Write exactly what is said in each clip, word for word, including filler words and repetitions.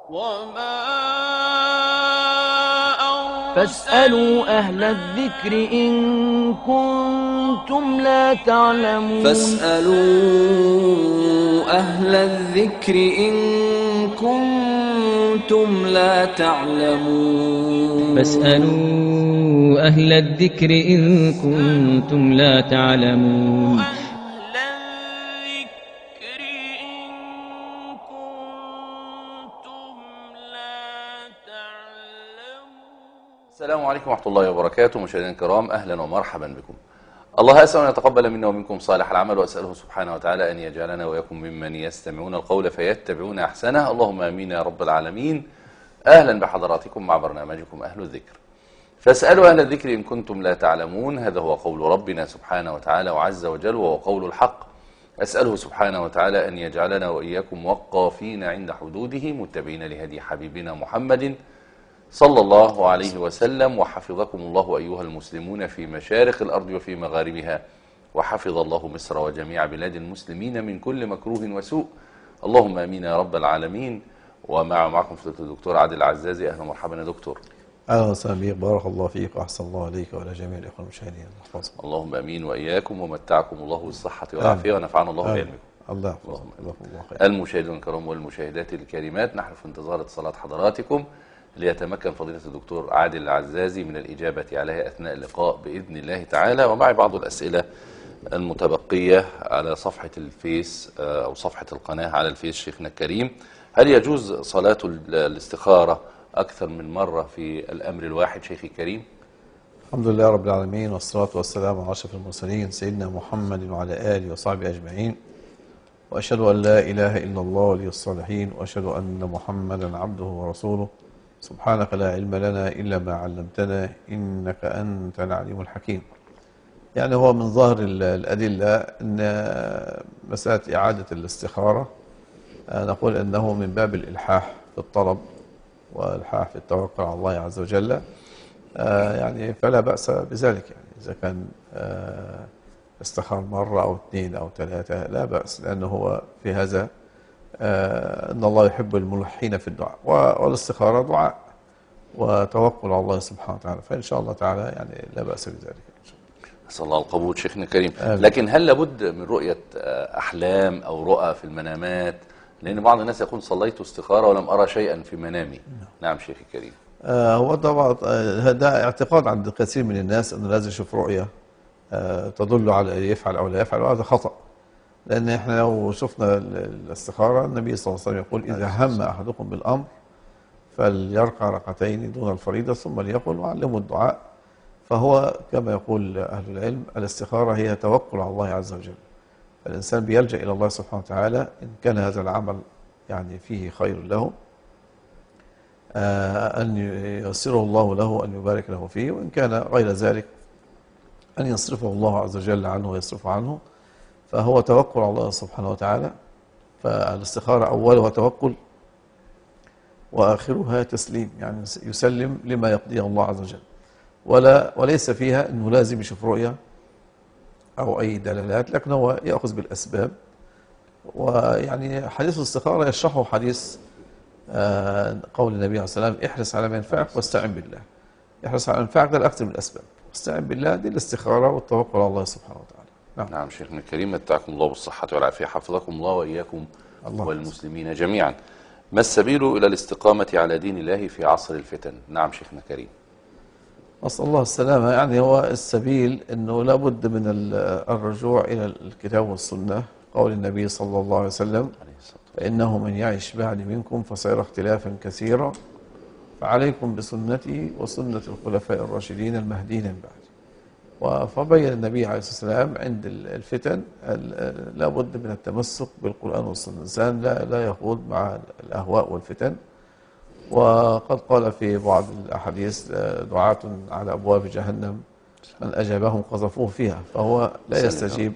فاسألوا أهل الذكر إن كنتم لا تعلمون فاسألوا أهل الذكر إن كنتم لا تعلمون فاسألوا أهل الذكر إن كنتم لا تعلمون السلام عليكم ورحمة الله وبركاته. مشاهدينا الكرام، أهلا ومرحبا بكم. الله أسأل أن يتقبل منا ومنكم صالح العمل، وأسأله سبحانه وتعالى أن يجعلنا وإياكم ممن يستمعون القول فيتبعون أحسنه. اللهم آمين يا رب العالمين. أهلا بحضراتكم مع برنامجكم أهل الذكر. فاسألوا أهل الذكر إن كنتم لا تعلمون. هذا هو قول ربنا سبحانه وتعالى وعز وجل، وهو قول الحق. أسأله سبحانه وتعالى أن يجعلنا وإياكم وقافين عند حدوده، متبعين لهدي حبيبنا محمد صلى الله عليه وسلم. وحفظكم الله أيها المسلمون في مشارق الأرض وفي مغاربها، وحفظ الله مصر وجميع بلاد المسلمين من كل مكروه وسوء. اللهم آمين يا رب العالمين. ومع معكم فضيلة الدكتور عادل العزازي. أهلا ومرحبا يا دكتور. أهلا وسهلا بك، بارك الله فيك وأحسن الله عليك وعلى جميع الإخوة المشاهدين. اللهم آمين وإياكم، ومتعكم الله بالصحة والعافية، ونفعنا الله بعلمكم. الله يحفظكم. الله خير. المشاهدين الكرام والمشاهدات الكريمات، نحن في انتظار اتصالات حضراتكم ليتمكن فضيلة الدكتور عادل العزازي من الإجابة عليها أثناء اللقاء بإذن الله تعالى. ومع بعض الأسئلة المتبقية على صفحة الفيس أو صفحة القناة على الفيس. شيخنا الكريم، هل يجوز صلاة الاستخارة أكثر من مرة في الأمر الواحد شيخي الكريم؟ الحمد لله رب العالمين، والصلاة والسلام على أشرف المرسلين سيدنا محمد وعلى آله وصحبه أجمعين. وأشهد أن لا إله إلا الله ولي الصالحين، وأشهد أن محمدا عبده ورسوله. سبحانك لا علم لنا إلا ما علمتنا إنك أنت العليم الحكيم. يعني هو من ظاهر الأدلة أن مسألة إعادة الاستخارة نقول أنه من باب الإلحاح في الطلب والإلحاح في التوكل على الله عز وجل، يعني فلا بأس بذلك. يعني إذا كان استخار مرة أو اثنين أو ثلاثة لا بأس، لأنه هو في هذا آه أن الله يحب الملحين في الدعاء، والاستخارة دعاء وتوكل على الله سبحانه وتعالى، فإن شاء الله تعالى يعني لا بأس بذلك. أسأل الله القبول شيخنا الكريم. آمين. لكن هل لابد من رؤية أحلام أو رؤى في المنامات؟ لأن بعض الناس يقول صليت استخارة ولم أرى شيئا في منامي. نعم شيخي الكريم. آه هو طبعا هذا اعتقاد عند كثير من الناس أنه لازم يشوف رؤية آه تدل على يفعل أو لا يفعل، وهذا خطأ. لأن احنا لو شفنا الاستخارة، النبي صلى الله عليه وسلم يقول إذا هم أحدكم بالأمر فليركع ركعتين دون الفريضة ثم ليقل وعلموا الدعاء. فهو كما يقول أهل العلم الاستخارة هي توكل على الله عز وجل، فالإنسان بيلجأ إلى الله سبحانه وتعالى إن كان هذا العمل يعني فيه خير له آه أن ييسره الله له، أن يبارك له فيه، وإن كان غير ذلك أن يصرفه الله عز وجل عنه ويصرفه عنه. فهو توكل على الله سبحانه وتعالى. فالاستخارة أولها توكل وآخرها تسليم، يعني يسلم لما يقضيه الله عز وجل، ولا وليس فيها أنه لازم يشوف رؤية أو أي دلالات، لكن هو يأخذ بالأسباب. ويعني حديث الاستخارة يشرحه حديث قول النبي عليه الصلاة والسلام احرص على ما ينفعك واستعن بالله. احرص على ما ينفعك ده الأكثر من الأسباب، واستعن بالله دي الاستخارة والتوكل على الله سبحانه وتعالى. نعم, نعم شيخنا الكريم، متعكم الله بالصحة والعافية، حفظكم الله وإياكم الله والمسلمين جميعا. ما السبيل إلى الاستقامة على دين الله في عصر الفتن؟ نعم شيخنا الكريم. نسأل الله السلامة. يعني هو السبيل أنه لابد من الرجوع إلى الكتاب والسنة، قول النبي صلى الله عليه وسلم فإنه من يعش بعد منكم فسيرى اختلافا كثيرا فعليكم بسنتي وسنة الخلفاء الراشدين المهديين من بعد. فبين النبي عليه الصلاة والسلام عند الفتن لا بد من التمسك بالقرآن والسنة، الإنسان لا, لا يخوض مع الأهواء والفتن. وقد قال في بعض الأحاديث دعاة على أبواب جهنم من أجابهم قذفوه فيها، فهو لا يستجيب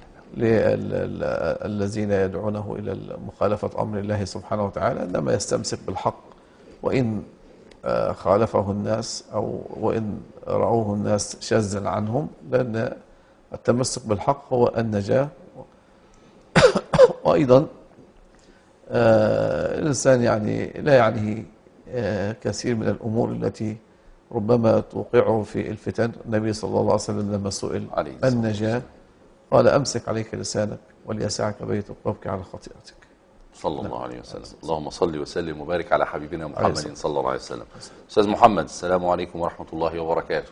للذين يدعونه إلى مخالفة أمر الله سبحانه وتعالى، إنما يستمسك بالحق وإن خالفه الناس أو وإن رأوه الناس شاذا عنهم، لأن التمسك بالحق هو النجاة. وأيضا آه الإنسان يعني لا يعنيه آه كثير من الأمور التي ربما توقعه في الفتن. النبي صلى الله عليه وسلم لما سئل النجاة قال أمسك عليك لسانك وليسعك بيتك وابكي على خطيئتك. صلى الله عليه وسلم. اللهم صل وسلم وبارك على حبيبنا محمد صلى الله عليه وسلم. أستاذ محمد، السلام عليكم ورحمة الله وبركاته.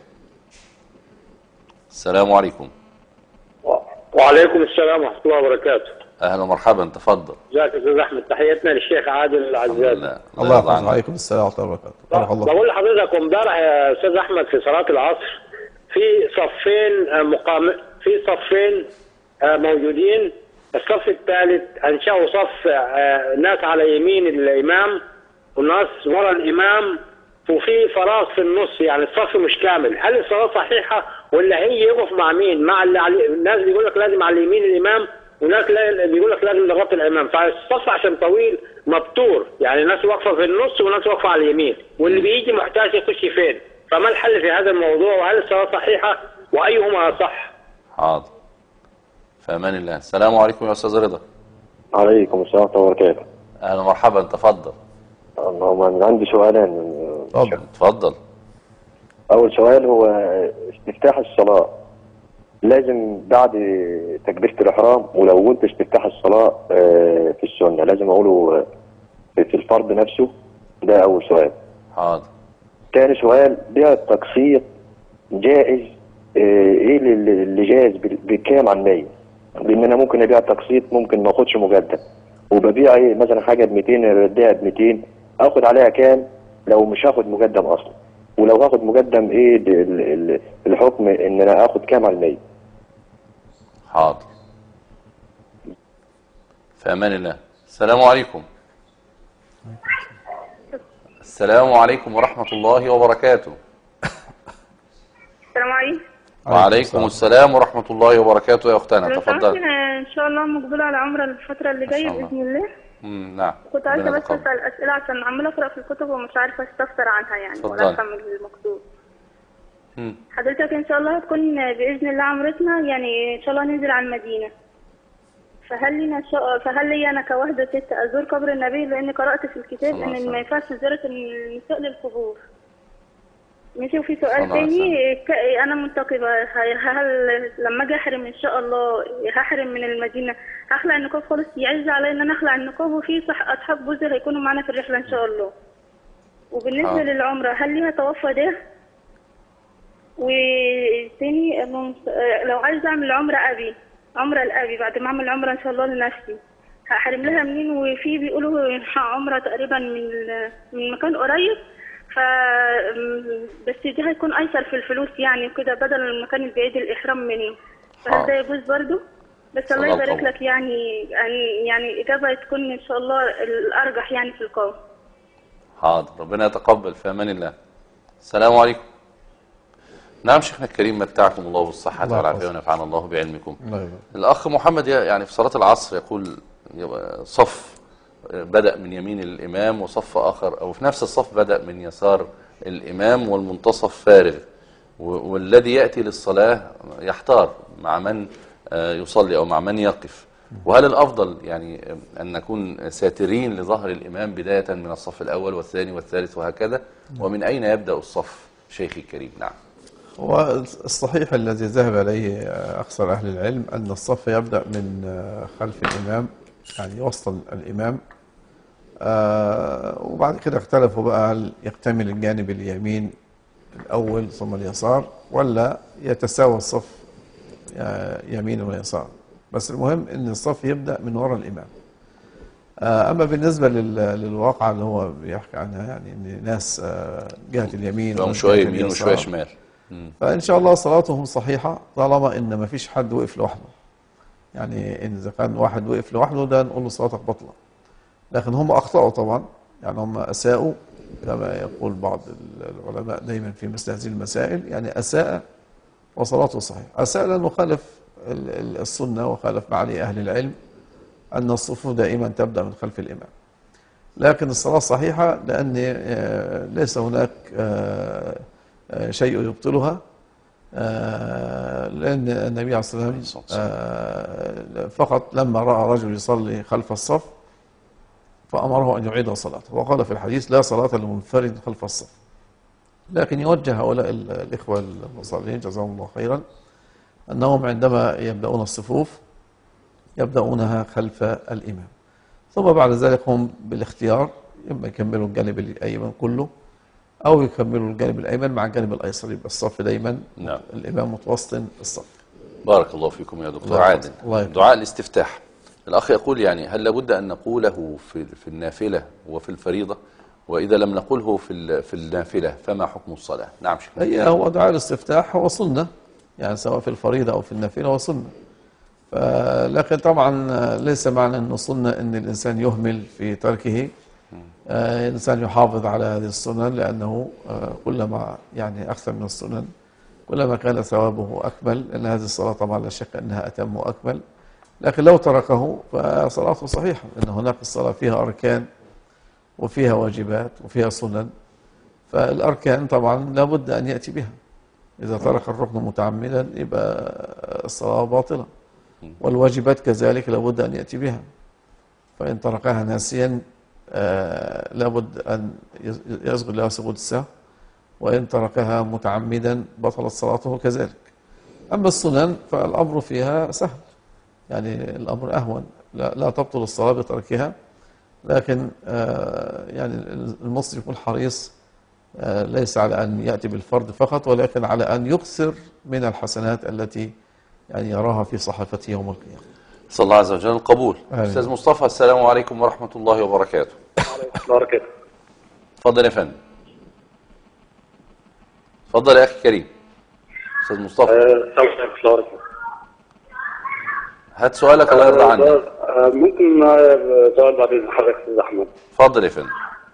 السلام عليكم. وعليكم السلام ورحمة الله وبركاته. أهلا ومرحبا، تفضل. ازيك يا أستاذ أحمد، تحياتنا للشيخ عادل العزاز. الله يحفظك. وعليكم السلام ورحمة الله وبركاته. بقول لحضرتك امبارح يا أستاذ أحمد في صلاة العصر في صفين مقام في صفين موجودين. الصف الثالث أنشأوا صف ناس على يمين الإمام وناس ورا الإمام وفي فراغ في النص، يعني الصف مش كامل. هل الصلاة صحيحة ولا هي يقف مع مين؟ مع اللي علي... الناس بيقول لك لازم على يمين الإمام وناس بيقول لك لازم لغاية الإمام، فالصف عشان طويل مبتور، يعني ناس واقفة في النص وناس واقفة على اليمين، واللي بيجي محتاج يخش فين؟ فما الحل في هذا الموضوع وهل الصلاة صحيحة وأيهما أصح؟ حاضر. في أمان الله. السلام عليكم يا أستاذ رضا. عليكم السلام ورحمة الله وبركاته. أهلا ومرحبا، تفضل. أنا عندي سؤالين. تفضل. تفضل. أول سؤال هو استفتاح الصلاة لازم بعد تكبيرة الإحرام، ولو قلت استفتاح الصلاة في السنة لازم أقوله في الفرض نفسه؟ ده أول سؤال. حاضر. ثاني سؤال، بيع التقسيط جائز؟ إيه اللي جائز بكام على المية؟ لأن أنا ممكن أبيع تقسيط ممكن ما أخدش مقدم، وببيع إيه مثلا حاجة ب مئتين بديها ب مئتين، آخد عليها كام لو مش هاخد مقدم أصلا؟ ولو هاخد مقدم إيه الحكم إن أنا آخد كام على المية؟ حاضر. في أمان الله. السلام عليكم. السلام عليكم ورحمة الله وبركاته. السلام عليكم. وعليكم السلام ورحمة الله وبركاته يا أختنا، تفضل. إن شاء الله مقبولة على عمرة الفترة اللي جاية بإذن الله. امم نعم. كنت عايزة بس أسأل أسئلة عشان عمالة أقرأ في الكتب ومش عارفة أستفسر عنها يعني ولا أفهم المقصود. حضرتك إن شاء الله هتكون بإذن الله عمرتنا يعني إن شاء الله ننزل على المدينة. فهل لي فهل لي أنا كواحدة ست أزور قبر النبي؟ لأني قرأت في الكتاب إن ما ينفعش زيارة النساء للقبور. ماشي. وفي سؤال تاني، انا منتقبه، هل لما اجي احرم ان شاء الله هحرم من المدينه هخلع النقاب خالص؟ يعز عليا ان انا اخلع النقاب، وفي صح اصحاب جوزي هيكونوا معانا في الرحله ان شاء الله. وبالنسبه آه. للعمره هل ليها توفى ده؟ وتاني لو عايز اعمل عمره ابي عمره لابي بعد ما اعمل عمره ان شاء الله لنفسي هحرم لها منين؟ وفي بيقولوا عمره تقريبا من من مكان قريب، ف بس دي هيكون ايسر في الفلوس يعني وكده بدل المكان البعيد الاحرام منه، فهل ده يجوز برضه؟ بس الله يبارك لك يعني يعني اجابه تكون ان شاء الله الارجح يعني في القول. حاضر، ربنا يتقبل. في امان الله. السلام عليكم. نعم شيخنا الكريم، متعكم الله بالصحه والعافيه ونفعنا الله بعلمكم. الاخ محمد يعني في صلاه العصر يقول صف بدأ من يمين الإمام وصف آخر، أو في نفس الصف بدأ من يسار الإمام والمنتصف فارغ، والذي يأتي للصلاة يحتار مع من يصلي أو مع من يقف. وهل الأفضل يعني أن نكون ساترين لظهر الإمام بداية من الصف الأول والثاني والثالث وهكذا؟ ومن أين يبدأ الصف شيخي الكريم؟ نعم. والصحيح الذي ذهب إليه أكثر أهل العلم أن الصف يبدأ من خلف الإمام، يعني وسط الإمام، آه وبعد كده اختلفوا بقى هل يكتمل الجانب اليمين الأول ثم اليسار ولا يتساوى الصف يمين ويسار. بس المهم أن الصف يبدأ من وراء الإمام. آه أما بالنسبة للواقع اللي هو بيحكي عنها يعني أن ناس آه جهة اليمين شوية يمين وشوية شمال، فإن شاء الله صلاتهم صحيحة طالما أن ما فيش حد وقف لوحده. يعني إن إذا كان واحد وقف لوحده ده نقول له صلاتك بطلة، لكن هم أخطأوا طبعا، يعني هم أساءوا كما يقول بعض العلماء دايما في مثل هذه المسائل، يعني أساء وصلاته صحيح. أساء لأنه خالف السنة وخالف ما عليه أهل العلم أن الصفوف دائما تبدأ من خلف الإمام، لكن الصلاة صحيحة لأن ليس هناك شيء يبطلها، لأن النبي عليه الصلاة والسلام فقط لما رأى رجل يصلي خلف الصف فأمره أن يعيد صلاته، وقال في الحديث لا صلاة لمنفرد خلف الصف. لكن يوجه هؤلاء الإخوة المصلين جزاهم الله خيرا أنهم عندما يبدأون الصفوف يبدأونها خلف الإمام، ثم بعد ذلك هم بالاختيار إما يكملوا الجانب الأيمن كله أو يكملوا الجانب الأيمن مع الجانب الأيسر، يبقى الصف دايما نعم. الإمام متوسط الصف. بارك الله فيكم يا دكتور الله عادل. الله دعاء الاستفتاح، الأخ يقول يعني هل لابد أن نقوله في في النافلة وفي الفريضة؟ وإذا لم نقوله في في النافلة فما حكم الصلاة؟ نعم شكرا. هي هو دعاء الاستفتاح هو سنة، يعني سواء في الفريضة أو في النافلة هو سنة. لكن طبعا ليس معنى أنه سنة أن الإنسان يهمل في تركه. آه الإنسان يحافظ على هذه السنن، لأنه آه كلما يعني أكثر من السنن كلما كان ثوابه أكمل، لأن هذه الصلاة طبعا لا شك أنها أتم وأكمل. لكن لو تركه فصلاته صحيحة، لأن هناك الصلاة فيها أركان وفيها واجبات وفيها سنن، فالأركان طبعا لابد أن يأتي بها. إذا ترك الركن متعمدا يبقى الصلاة باطلة، والواجبات كذلك لابد أن يأتي بها، فإن تركها ناسيا آه لابد أن يسجد لها سجود السهو، وإن تركها متعمدا بطلت صلاته كذلك. أما السنن فالأمر فيها سهل، يعني الأمر أهون، لا, لا تبطل الصلاة بتركها، لكن آه يعني المسلم يكون حريص آه ليس على أن يأتي بالفرض فقط، ولكن على أن يكثر من الحسنات التي يعني يراها في صحيفته يوم القيامة. صلى الله عز وجل القبول. آمين. أستاذ مصطفى السلام عليكم ورحمة الله وبركاته. وعليكم السلام ورحمة الله. تفضل يا فندم. تفضل يا أخي كريم. أستاذ مصطفى. السلام عليكم ورحمة الله وبركاته. هات سؤالك الله يرضى عنك. ممكن سؤال بعد إذن حضرتك أستاذ أحمد؟ تفضل يا فندم.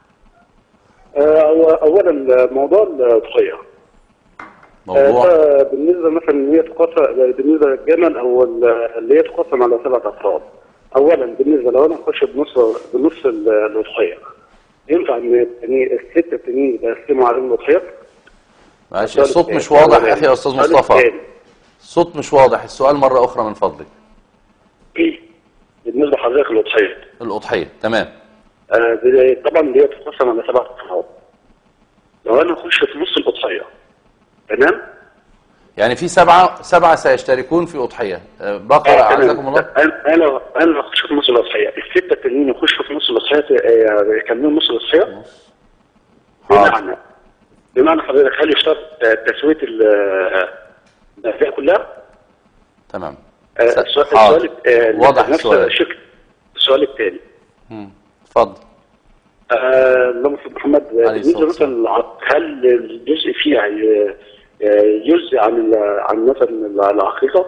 أولا موضوع الضحية. موضوع بالنسبة مثلا اللي هي تقسم بالنسبة للجمل أو اللي هي تقسم على سبعة أفراد. أولا بالنسبة لو أنا أخش بنص بنص الأضحية، ينفع إن الستة التانيين يتقسموا على الأضحية؟ معلش الصوت مش واضح يا أخي يا أستاذ مصطفى. الصوت مش واضح، السؤال مرة أخرى من فضلك. بالنسبة لحضرتك الأضحية. الأضحية تمام. آه طبعا اللي هي تقسم على سبعة أفراد. لو أنا أخش في نص الأضحية تمام؟ يعني في سبعة سبعة سيشتركون في أضحية بقرة أعزكم الله. أنا أنا أنا أخش في نص الأضحية، الستة التانيين يخشوا في نص الأضحية يكملوا نص الأضحية. بمعنى بمعنى حضرتك هل يشترط تسوية الأجزاء كلها؟ تمام. السؤال واضح السؤال. السؤال الثاني. اتفضل. اللهم صل محمد. بالنسبة مثلا هل الجزء فيها يجزي عن عن مثلا العقيقة؟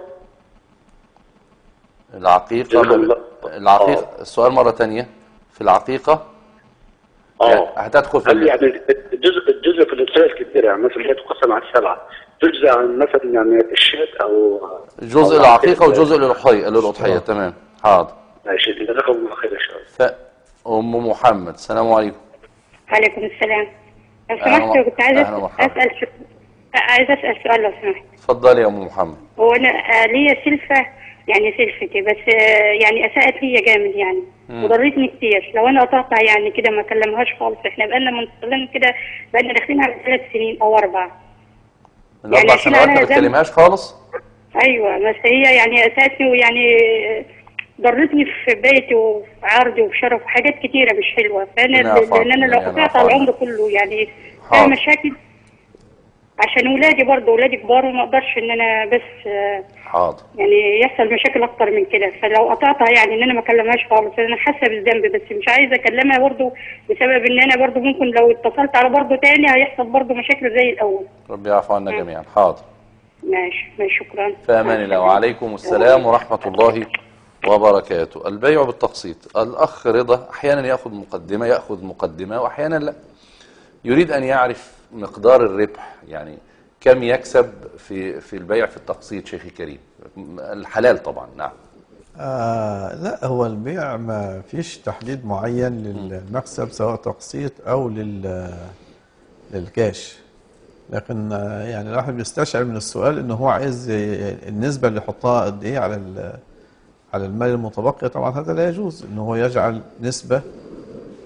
العقيقة العقيقة آه. السؤال مرة تانية في العقيقة اه هتدخل في يعني الجزء الجزء في الأضحية الكبيرة، يعني مثلا هي تقسم على السبعة، تجزي عن مثلا يعني الشاة أو جزء العقيقة وجزء للأضحية للأضحية تمام. حاضر ماشي. جزاكم الله خير يا شباب. أم محمد السلام عليكم. وعليكم السلام. لو سمحت كنت عايزة أسأل ش... عايزة أسأل سؤال لو سمحت. اتفضلي يا أم محمد. هو أنا ليا سلفة، يعني سلفتي بس يعني أساءت ليا جامد يعني وضرتني كتير. لو أنا قطعتها يعني كده ما كلمهاش خالص، إحنا بقالنا منفصلين كده بقالنا داخلين على ثلاث سنين أو أربع. من أربع سنوات ما بتكلمهاش خالص؟ أيوه بس هي يعني أساءتني ويعني ضرتني في بيتي وفي عرضي وفي شرف وحاجات كتيرة مش حلوة، فأنا لأن أنا لو قطعتها العمر كله يعني فيها مشاكل عشان ولادي برضه، ولادي كبار وما اقدرش ان انا بس حاضر يعني يحصل مشاكل اكتر من كده. فلو قطعتها يعني ان انا ما اكلمهاش خالص، انا حاسه بالذنب بس مش عايزه اكلمها برضه بسبب ان انا برضه ممكن لو اتصلت على برضه تاني هيحصل برضه مشاكل زي الاول. ربي يعفو عنا جميعا. حاضر ماشي ماشي شكرا. في امان الله. وعليكم السلام ورحمه الله وبركاته. البيع بالتقسيط. الاخ رضا احيانا ياخذ مقدمه ياخذ مقدمه واحيانا لا، يريد ان يعرف مقدار الربح، يعني كم يكسب في في البيع في التقسيط شيخي كريم، الحلال طبعا. نعم. آه لا، هو البيع ما فيش تحديد معين للمكسب سواء تقسيط او لل للكاش، لكن آه يعني الواحد بيستشعر من السؤال انه هو عايز النسبه اللي يحطها قد ايه على على المال المتبقي. طبعا هذا لا يجوز ان هو يجعل نسبه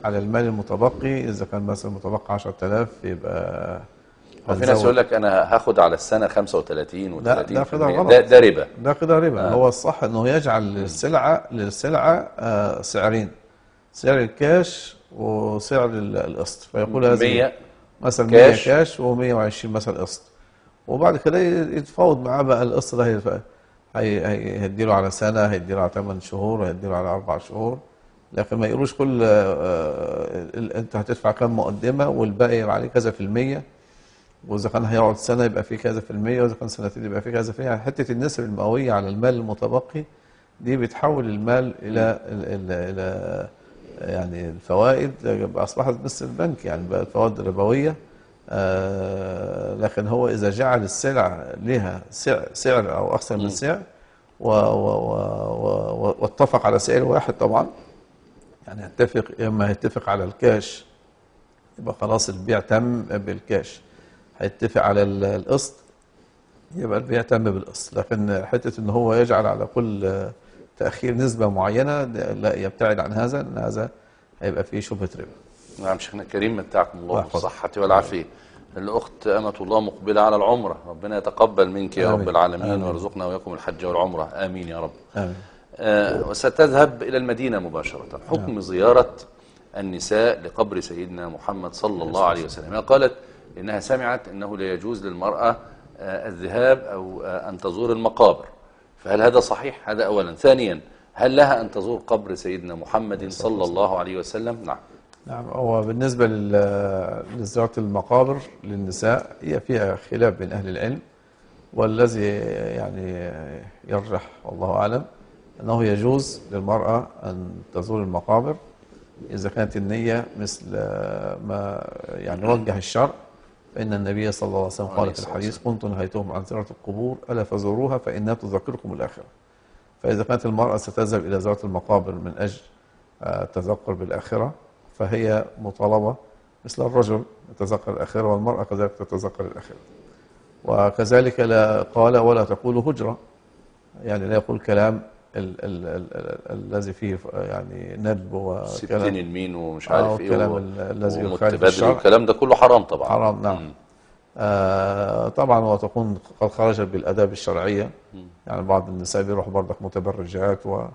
على المال المتبقي. اذا كان مثلا متبقي عشرة آلاف يبقى في ناس يقول لك انا هاخد على السنه خمسة وثلاثين وثلاثين ده كده غلط. ده, ده ربا. ده كده ربا. آه. هو الصح انه يجعل للسلعه للسلعه آه سعرين، سعر الكاش وسعر القسط، فيقول هذه مثلا مية كاش ومية وعشرين مثلا قسط، وبعد كده يتفاوض معاه بقى القسط ده هيديله على سنه، هيديله على ثمان شهور، هيديله على اربع شهور، لكن ما يقولوش كل آه انت هتدفع كام مقدمه والباقي يبقى عليه كذا في المية، واذا كان هيقعد سنه يبقى فيه كذا في المية، واذا كان سنتين يبقى فيه كذا في المية. حته النسب المئويه على المال المتبقي دي بتحول المال الى الى, إلى يعني الفوائد، اصبحت مثل البنك، يعني بقى الفوائد ربويه. آه لكن هو اذا جعل السلع لها سعر, سعر او اكثر من سعر واتفق على سعر واحد، طبعا يعني يتفق، اما يتفق على الكاش يبقى خلاص البيع تم بالكاش، هيتفق على القسط يبقى البيع تم بالقسط. لكن حته ان هو يجعل على كل تاخير نسبه معينه لا، يبتعد عن هذا، ان هذا هيبقى فيه شبهه ربا. نعم شيخنا الكريم، متعكم الله بالصحه والعافيه. الاخت امه الله مقبله على العمره، ربنا يتقبل منك يا رب العالمين ويرزقنا وياكم الحج والعمره، امين يا رب. امين. آه وستذهب الى المدينه مباشره. حكم آمين. زياره النساء لقبر سيدنا محمد صلى الله عليه وسلم. قالت إنها سمعت أنه لا يجوز للمرأة الذهاب أو أن تزور المقابر، فهل هذا صحيح؟ هذا أولا. ثانيا، هل لها أن تزور قبر سيدنا محمد صلى الله عليه وسلم؟ نعم. نعم. هو بالنسبة لزيارة المقابر للنساء هي فيها خلاف بين أهل العلم، والذي يعني يرجح والله أعلم أنه يجوز للمرأة أن تزور المقابر إذا كانت النية مثل ما يعني وجه الشرع، فإن النبي صلى الله عليه وسلم قال في الحديث: كنت نهيتهم عن زيارة القبور ألا فزوروها فإنها تذكركم الآخرة. فإذا كانت المرأة ستذهب إلى زيارة المقابر من أجل التذكر بالآخرة فهي مطالبة مثل الرجل يتذكر الآخرة، والمرأة كذلك تتذكر الآخرة. وكذلك لا قال ولا تقول هجرة، يعني لا يقول كلام ال ال ال ال الذي فيه يعني ندب وكلام ستين المين ومش عارف ايه والكلام الذي يخالف الشرع، الكلام ده كله حرام طبعا. حرام نعم. آه طبعا وتكون قد خرجت بالآداب الشرعية. م. يعني بعض النساء بيروحوا برضك متبرجات و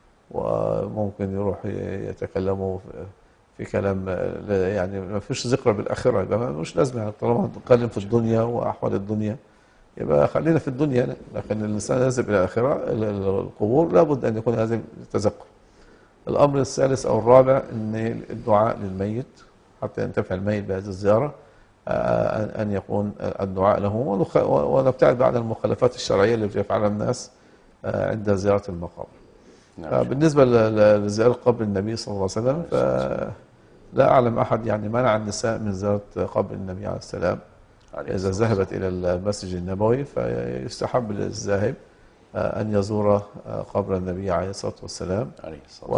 وممكن يروح يتكلموا في كلام يعني ما فيش ذكر بالآخرة، يبقى مش لازم يعني طالما نتكلم في الدنيا وأحوال الدنيا يبقى خلينا في الدنيا، لكن الإنسان يذهب إلى الآخرة القبور لابد أن يكون هذا التذكر. الأمر الثالث أو الرابع أن الدعاء للميت حتى ينتفع الميت بهذه الزيارة، أن يكون الدعاء له، ونبتعد عن المخالفات الشرعية اللي بيفعلها الناس عند زيارة المقابر. بالنسبة لزيارة قبر النبي صلى الله عليه وسلم فلا أعلم أحد يعني منع النساء من زيارة قبر النبي عليه السلام. إذا ذهبت إلى المسجد النبوي فيستحب للذاهب أن يزور قبر النبي عليه الصلاة والسلام و...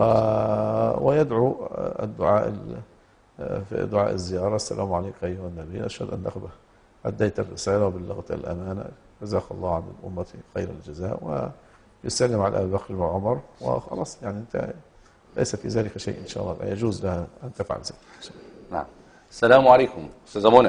ويدعو الدعاء في دعاء الزيارة: السلام عليك أيها النبي، أشهد أنك أديت الرسالة وبلغت الأمانة، جزاك الله عن الأمة خير الجزاء، ويسلم على أبي بكر وعمر، وخلاص يعني أنت ليس في ذلك شيء إن شاء الله، يجوز لها أن تفعل ذلك. نعم. السلام عليكم أستاذة منى.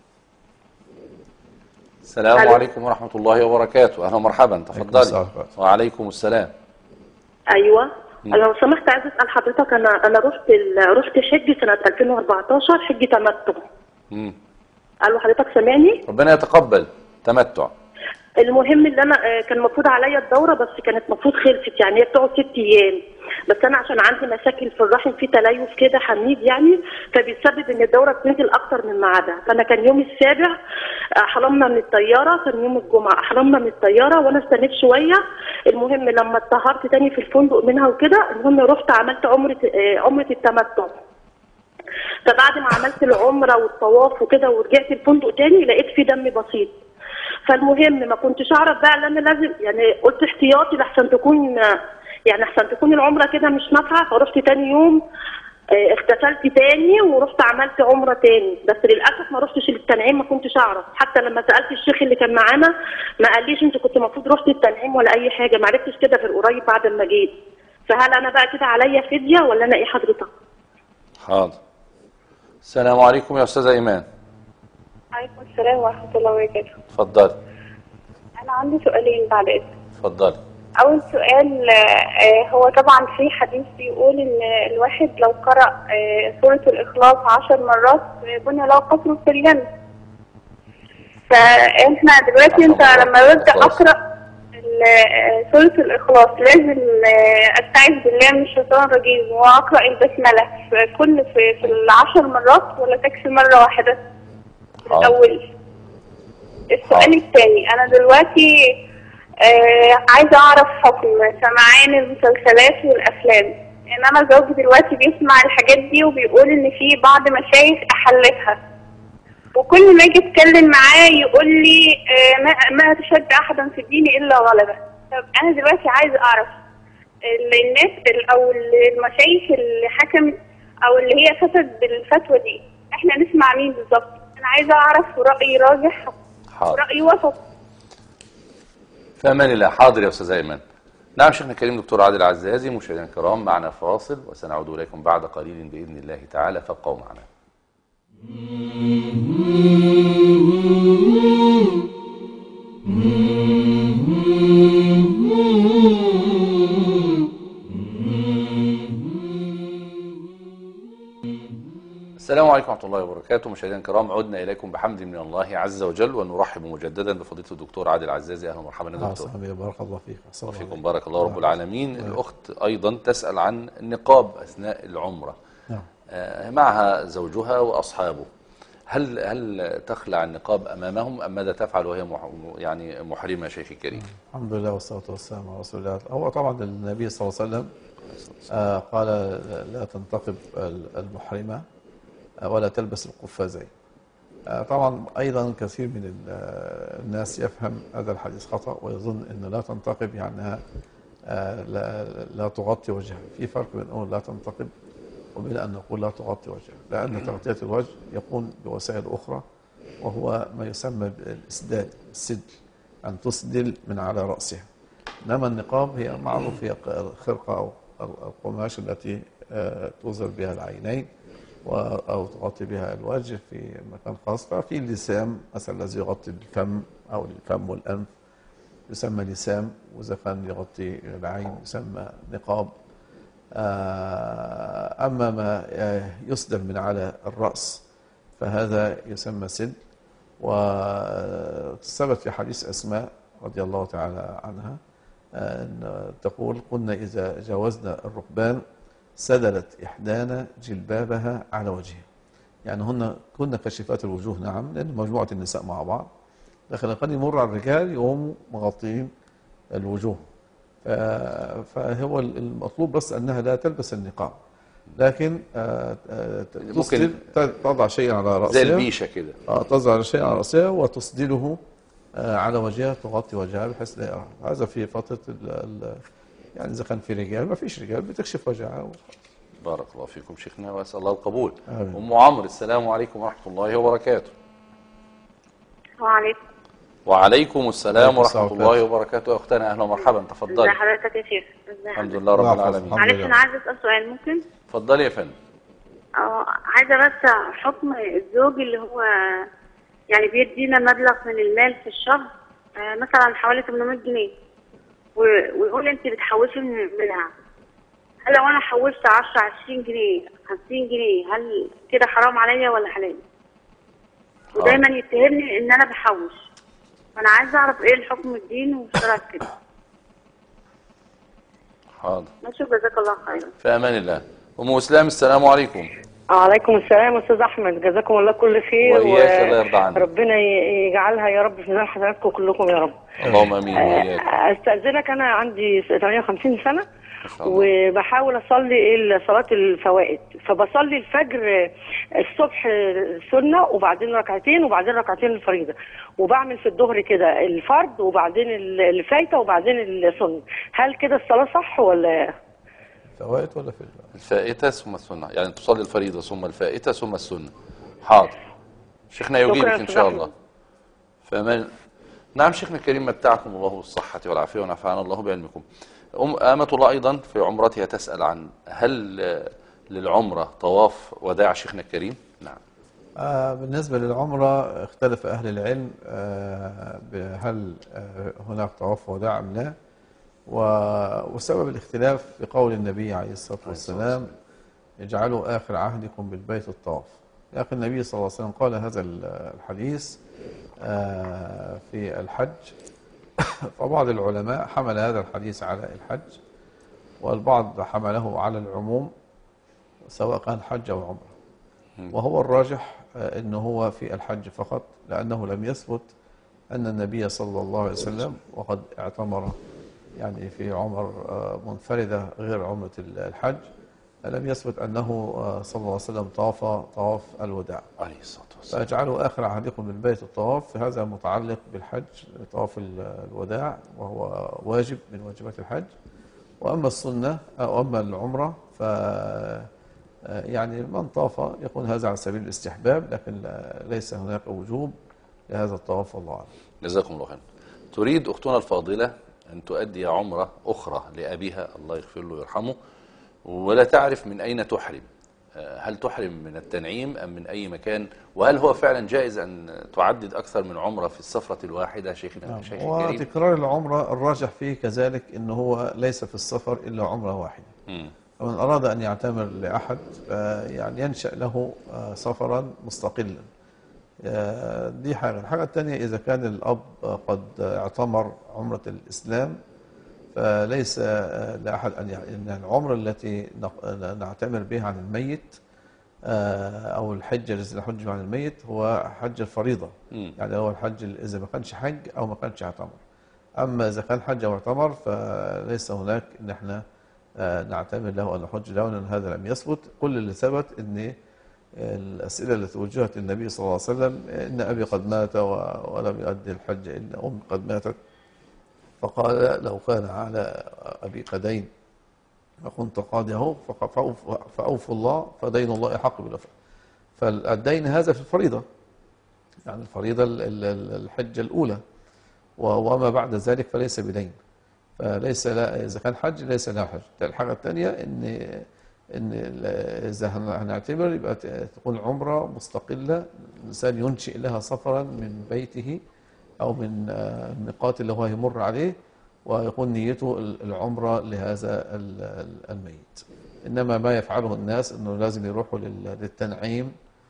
السلام ألو. عليكم ورحمة الله وبركاته. أهلا ومرحبا، تفضلي. وعليكم السلام. أيوة. م. لو سمحت عايز أسأل حضرتك، أنا أنا رحت رحت حج سنة ألفين وأربعتاشر، حج تمتع. امم ألو حضرتك سامعني؟ ربنا يتقبل. تمتع. المهم اللي أنا كان المفروض عليا الدورة، بس كانت المفروض خلصت، يعني هي بتقعد ست أيام، بس أنا عشان عندي مشاكل في الرحم، في تليف كده حميد يعني، فبيسبب إن الدورة بتنزل أكتر من ميعادها. فأنا كان يوم السابع حرمنا من الطيارة، كان يوم الجمعة حرمنا من الطيارة، وأنا استنيت شوية. المهم لما اتطهرت تاني في الفندق منها وكده، المهم رحت عملت عمرة عمرة التمتع. فبعد ما عملت العمرة والطواف وكده ورجعت الفندق تاني، لقيت في دم بسيط. فالمهم ما كنتش أعرف بقى إن أنا لازم يعني، قلت احتياطي لحسن تكون يعني احسن تكون العمره كده مش نافعه. فرحت تاني يوم اغتسلت تاني ورحت عملت عمره تاني، بس للاسف ما رحتش للتنعيم، ما كنتش اعرف. حتى لما سالت الشيخ اللي كان معانا ما قاليش انت كنت المفروض رحت التنعيم ولا اي حاجه، ما عرفتش كده في القريب بعد ما جيت. فهل انا بقى كده عليا فديه ولا انا ايه حضرتك؟ حاضر. السلام عليكم يا أستاذة إيمان. عليكم السلام ورحمة الله وبركاته. اتفضلي. أنا عندي سؤالين بعد إذنك. اتفضلي. أول سؤال، هو طبعا في حديث بيقول إن الواحد لو قرأ سورة الإخلاص عشر مرات بني له قصر في الجنة. فإحنا دلوقتي أنت لما ببدأ أقرأ سورة الإخلاص لازم أستعيذ بالله من الشيطان الرجيم وأقرأ البسملة في كل في, في العشر مرات ولا تكفي مرة واحدة الأول؟ السؤال الثاني، أنا دلوقتي آه عايزة أعرف حكم سمعان المسلسلات والأفلام، لأن أنا زوجي دلوقتي بيسمع الحاجات دي وبيقول إن في بعض مشايخ أحلتها، وكل ما أجي أتكلم معاه يقول لي آه ما, ما تشد أحدا في الدين إلا غلبه. طب أنا دلوقتي عايزة أعرف الناس أو المشايخ اللي حكمت أو اللي هي فتت بالفتوى دي إحنا نسمع مين بالظبط؟ أنا عايزة أعرف رأي راجح ورأي وسط. في أمان الله. حاضر يا أستاذ أيمن. نعم شيخنا الكريم دكتور عادل عزازي. مشاهدينا الكرام معنا فاصل وسنعود إليكم بعد قليل بإذن الله تعالى، فابقوا معنا. السلام عليكم ورحمة الله وبركاته. مشاهدينا الكرام، عدنا إليكم بحمد من الله عز وجل، ونرحب مجددا بفضيلة الدكتور عادل عزازي. أهلا ومرحبا يا دكتور. بارك الله فيك. وفيكم بارك الله رب العالمين. الأخت أيضا تسأل عن النقاب أثناء العمرة. آه معها زوجها وأصحابه، هل هل تخلع النقاب أمامهم أم ماذا تفعل وهي مح يعني محرمة شيخي الكريم؟ الحمد لله والصلاة والسلام على رسول الله. هو طبعا النبي صلى الله عليه وسلم آه قال لا تنتقب المحرمة ولا تلبس القفازين. طبعا أيضا كثير من الناس يفهم هذا الحديث خطأ ويظن أن لا تنتقب يعني لا, لا تغطي وجهها. في فرق بين أن لا تنتقب وبين أن نقول لا تغطي وجهها، لأن تغطية الوجه يكون بوسائل أخرى، وهو ما يسمى بالإسدال، السدل، أن تسدل من على رأسها. إنما النقاب هي معروف، هي خرقة أو القماش التي توزر بها العينين أو تغطي بها الوجه في مكان خاص. ففي اللسام مثلا الذي يغطي الفم أو الفم والأنف يسمى لسام، وإذا كان يغطي العين يسمى نقاب. أما ما يسدل من على الرأس فهذا يسمى سد. وثبت في حديث أسماء رضي الله تعالى عنها أن تقول: كنا إذا جاوزنا الركبان سدلت إحدانا جلبابها على وجهها. يعني هن كنا كشفات الوجوه، نعم، لأن مجموعة النساء مع بعض، لكن كان يمر على الرجال يقوموا مغطين الوجوه. فهو المطلوب بس أنها لا تلبس النقاب، لكن ممكن تضع شيئا على رأسها زي البيشة كده، تضع شيئا على رأسها وتسدله على وجهها، تغطي وجهها بحيث لا يرى. هذا في فترة ال يعني إذا كان في رجال، ما فيش رجال بتكشف وجهها. بارك الله فيكم شيخنا وأسأل الله القبول. آمين. أم عمرو، السلام عليكم ورحمة الله وبركاته. وعليكم وعليكم السلام ورحمة الله وبركاته. أختنا أهلا ومرحبا، تفضلي. ازي حضرتك يا شيخ؟ الحمد لله رب العالمين. معلش أنا عايزة أسأل سؤال ممكن؟ اتفضلي يا فندم. اه عايزة بس حكم الزوج اللي هو يعني بيدينا مبلغ من المال في الشهر، آه مثلا حوالي ثمانمائة جنيه، ويقول انت بتحوشي منها، هل لو انا حوشت عشرة عشرين جنيه خمسين جنيه هل كده حرام عليا ولا حلال؟ ودايما يتهمني ان انا بحوش، فانا عايزه اعرف ايه الحكم الدين والشرع كده. حاضر. ماشي، جزاك الله خيرا. في امان الله. ام اسلام، السلام عليكم. وعليكم السلام استاذ احمد، جزاكم الله كل خير. وإياك الله يرضى عنك. ربنا يجعلها يا رب في ميزان حسناتكم كلكم يا رب. اللهم امين. وإياك. استاذنك، انا عندي ثمانية وخمسين سنه وبحاول اصلي صلاه الفوائد، فبصلي الفجر الصبح سنه وبعدين ركعتين وبعدين ركعتين الفريضه، وبعمل في الظهر كده الفرض وبعدين الفايته وبعدين السنه. هل كده الصلاه صح ولا الفوائد ولا في الفائته ثم السنه؟ يعني تصلي الفريضه ثم الفائته ثم السنه. حاضر، شيخنا يجيبك ان شاء الله. فامان. نعم شيخنا الكريم، متعكم الله بالصحه والعافيه ونفعنا الله بعلمكم. أم آمة الله أيضا في عمرتها تسأل عن هل للعمرة طواف وداع شيخنا الكريم؟ نعم. آه بالنسبة للعمرة اختلف أهل العلم آه هل آه هناك طواف وداع أم لا، وسبب الاختلاف في قول النبي عليه الصلاة والسلام اجعلوا آخر عهدكم بالبيت الطواف. لكن النبي صلى الله عليه وسلم قال هذا الحديث آه في الحج، فبعض العلماء حمل هذا الحديث على الحج، والبعض حمله على العموم سواء كان حج أو عمره، وهو الراجح أنه هو في الحج فقط، لأنه لم يثبت أن النبي صلى الله عليه وسلم وقد اعتمر يعني في عمر منفردة غير عمرة الحج، لم يثبت أنه صلى الله عليه وسلم طاف طواف الوداع عليه الصلاة والسلام. فاجعلوا آخر عهدكم بالبيت الطواف، هذا متعلق بالحج طواف الوداع وهو واجب من واجبات الحج. وأما السنة أو أما العمرة ف يعني من طاف يكون هذا على سبيل الاستحباب، لكن ليس هناك وجوب لهذا الطواف. والله أعلم. جزاكم الله خيرا. تريد أختنا الفاضلة أن تؤدي عمرة أخرى لأبيها الله يغفر له ويرحمه، ولا تعرف من أين تحرم، هل تحرم من التنعيم أم من أي مكان؟ وهل هو فعلا جائز أن تعدد أكثر من عمرة في السفرة الواحدة شيخنا نعم. شيخ الكريم؟ وتكرار العمرة الراجح فيه كذلك أنه هو ليس في السفر إلا عمرة واحدة. م. فمن أراد أن يعتمر لأحد يعني ينشأ له سفرا مستقلا. دي حاجة. الحاجة الثانية إذا كان الأب قد اعتمر عمرة الإسلام فليس لأحد أن يعني العمرة التي نعتمر بها عن الميت أو الحج الذي نحج عن الميت هو حج الفريضة. م. يعني هو الحج إذا ما كانش حج أو ما كانش اعتمر. أما إذا كان حج أو اعتمر فليس هناك إن احنا نعتمر له أو نحج له، لأن هذا لم يثبت. كل اللي ثبت إن الأسئلة التي وجهت للنبي صلى الله عليه وسلم إن أبي قد مات ولم يؤدي الحج إن أمي قد ماتت، فقال لو كان على أبي قدين فكنت قاضيه فأوفوا الله فدين الله أحق بالوفاء. فالدين هذا في الفريضة، يعني الفريضة الحجة الأولى، وما بعد ذلك فليس بدين، فليس لا إذا كان حج ليس له حج. الحاجة الثانية إن إن إذا هنعتبر يبقى تكون عمرة مستقلة، الإنسان ينشئ لها سفرا من بيته أو من النقاط اللي هو يمر عليه، ويكون نيته العمرة لهذا الميت. إنما ما يفعله الناس إنه لازم يروحوا للتنعيم